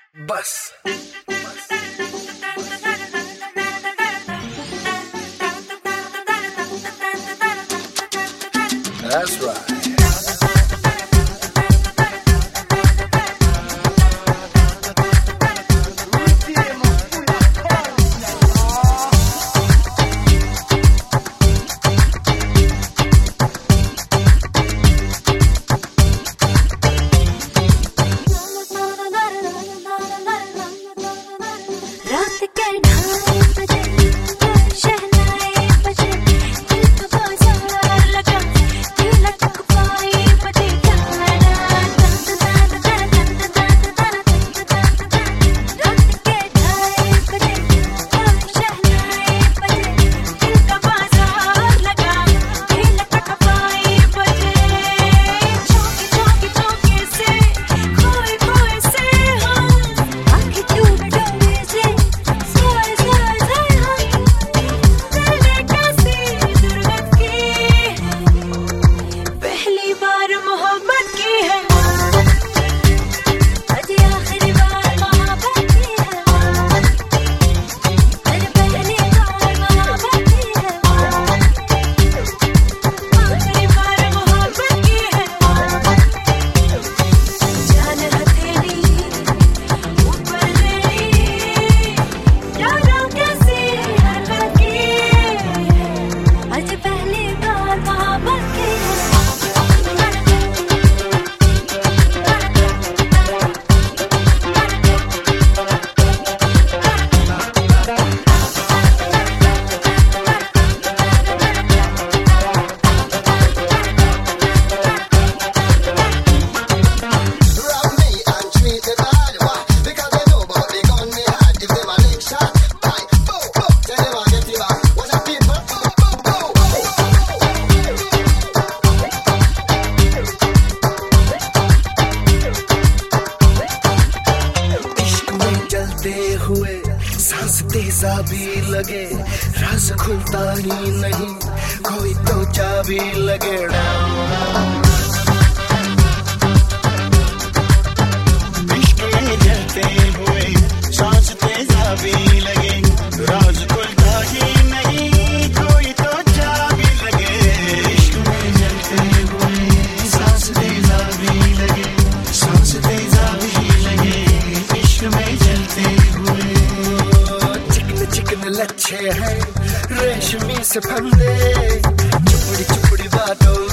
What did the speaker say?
बस That's right. हुए सांस तेजा भी लगे, राज खुलता ही नहीं, कोई तो चाबी लगे। इश्क में जलते हुए सांस तेजा भी लगे, राज खुलता ही नहीं, कोई तो चाबी लगे। इश्क में जलते हुए सांस तेजा भी लगे, सांस तेजा भी लगे, इश्क में जलते हुए। चिकन लच्छे हैं रेशमी से फंदे, चुपड़ी चुपड़ी बातों